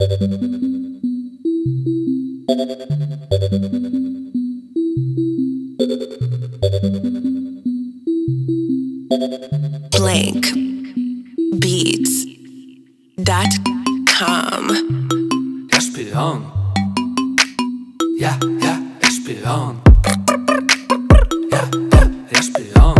blankbeats.com. Я шпион. Я шпион. Я шпион.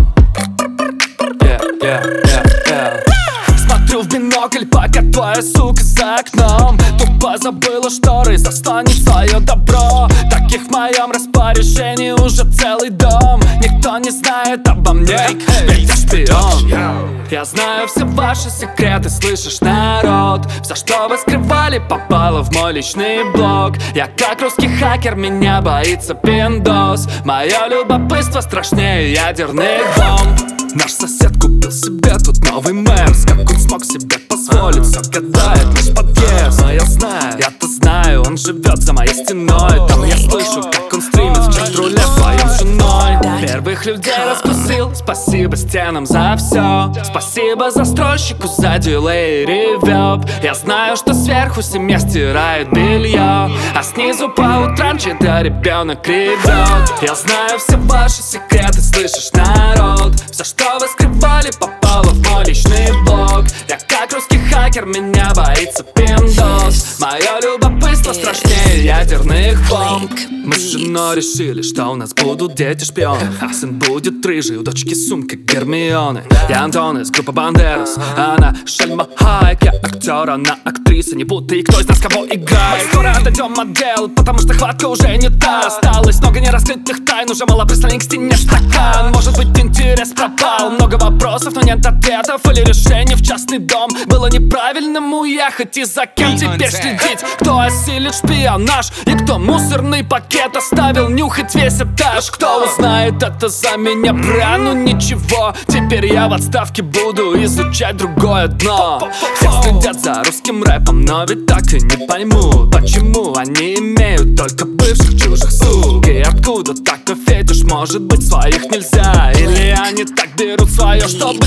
Смотрю в бинокль, пока твоя сука за окном тупо забыла шторы, застанет свое добро. Таких в моем распоряжении уже целый дом. Никто не знает обо мне, ведь я шпион. Я знаю все ваши секреты, слышишь, народ? Все, что вы скрывали, попало в мой личный блог. Я как русский хакер, меня боится пиндос. Мое любопытство страшнее ядерных бомб. Наш сосед купил себе тут новый Мерс. Как он смог себе позволить, все гадает наш подъезд. Но я знаю, я-то знаю, он живет за моей стеной. Там я слышу, как он стримит в чат-руле своим женой. Первых людей раскусил, спасибо стенам за все. Спасибо застройщику за дилей и ревёрб. Я знаю, что сверху семья стирает белье, а снизу по утрам чей-то ребенок ревет. Я знаю все ваши секреты, слышишь, народ? Все, что вы скрывали, попало в мой личный блог. Я как русский хакер, меня боится пиндос. Мое любопытство страшнее ядерных бомб. Мы с женой решили, что у нас будут дети-шпионы. Сын будет рыжий, у дочки сумка Гермионы. Я Антон из группы Бандерас, она Шельма Хайек. Я актер, она актриса, не путай, кто из нас кого играет. Скоро отойдем от дел, потому что хватка уже не та. Осталось много нераскрытых тайн, уже мало прислоний к стене стакан. Может быть, интерес пропал, много вопросов, но нет ответов. Или решение в частный дом было неправильным уехать. И за кем теперь следить? Кто осилит шпионаж? И кто мусорный пакет оставил нюхать весь этаж? Кто узнает это за меня? Бра, ну ничего, теперь я в отставке буду изучать другое дно. Все следят за русским рэпом, но ведь так и не пойму, почему они имеют только бывших чужих сук. И откуда такой фетиш, может быть, своих нельзя? Или они так берут свое, чтобы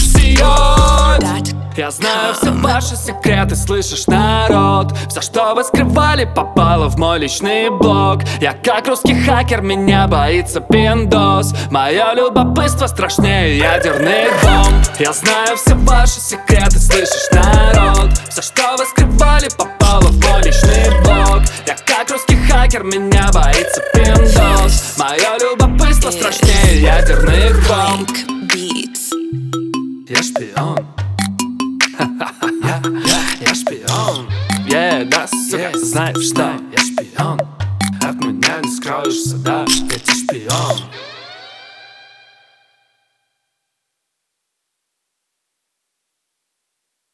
сиять? Я знаю все ваши секреты, слышишь, народ? Все, что вы скрывали, попало в мой личный блог. Я как русский хакер, меня боится пиндос. Мое любопытство страшнее ядерных бомб. Я знаю все ваши секреты, слышишь, народ? Все, что вы скрывали, попало в мой личный блог. Я как русский хакер, меня боится пиндос. Мое любопытство страшнее ядерных бомб. Я шпион. Я шпион. Да, сука, знаешь что? Я шпион. От меня не скроешься, да.